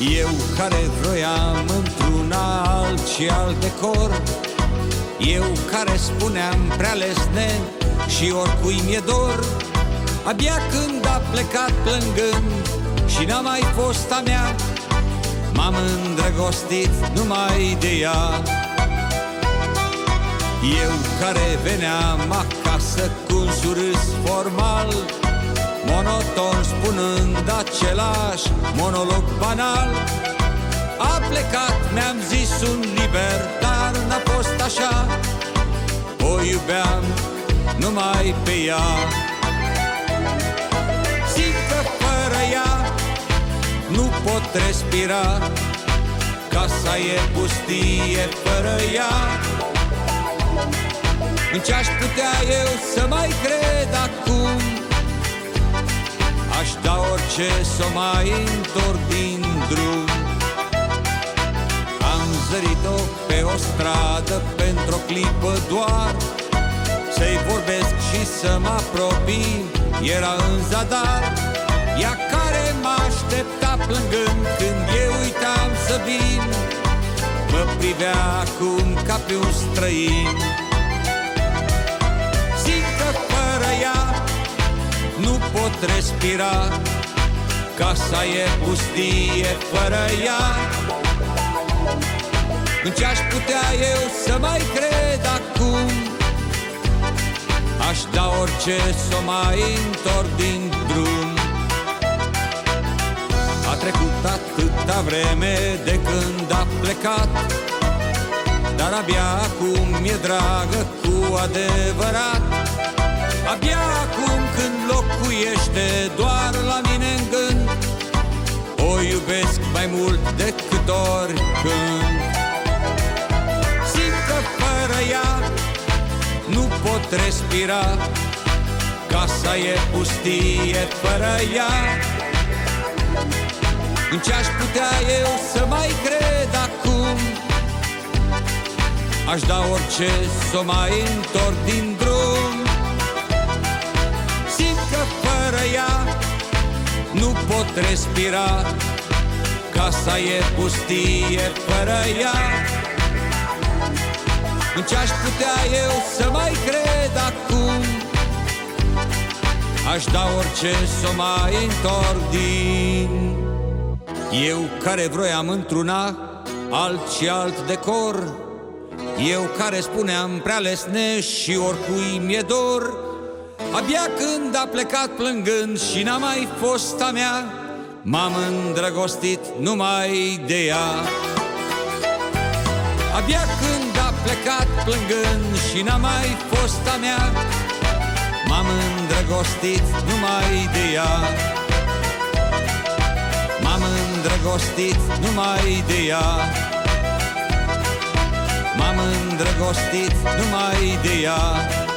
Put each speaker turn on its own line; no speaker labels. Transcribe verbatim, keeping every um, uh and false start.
Eu care vroiam într-una alt și alt decor, eu care spuneam prea lesne și oricui mi-e dor, abia când a plecat plângând și n-a mai fost a mea, m-am îndrăgostit numai de ea. Eu care veneam acasă cu un surâs formal, monoton spunând același monolog banal, a plecat, mi-am zis un liber, dar n-a fost așa, o iubeam numai pe ea. Simt că fără ea nu pot respira, casa e pustie fără ea. În ce aș putea eu să mai cred acum, aș da orice s-o mai întorc din drum. Am zărit-o pe o stradă pentru o clipă doar, să-i vorbesc și să mă apropii, era în zadar. Ea care mă aștepta plângând când eu uitam să vin, mă privea acum ca pe un străin. Simt că fără ea nu pot respira, casa e pustie fără ea. În ce aș putea eu să mai cred acum, aș da orice s-o mai întorc din drum. A trecut atâta vreme de când a plecat, dar abia acum mi-e dragă cu adevărat. Abia acum când locuiește doar la mine în gând, o iubesc mai mult decât oricând. Simt că fără ea nu pot respira, casa e pustie fără ea. În ce aș putea eu să mai cred acum, aș da orice s-o mai întorc din drum. Simt că fără ea nu pot respira, casa e pustie fără ea. În ce aș putea eu să mai cred acum, aș da orice s-o mai întorc din. Eu care vroiam într-una alt și alt decor, eu care spuneam prea lesne și oricui mi-e dor, abia când a plecat plângând și n-a mai fost a mea, m-am îndrăgostit numai de ea. Abia când a plecat plângând și n-a mai fost a mea, m-am îndrăgostit numai de ea. M-am îndrăgostit numai de ea. M-am îndrăgostit numai de ea.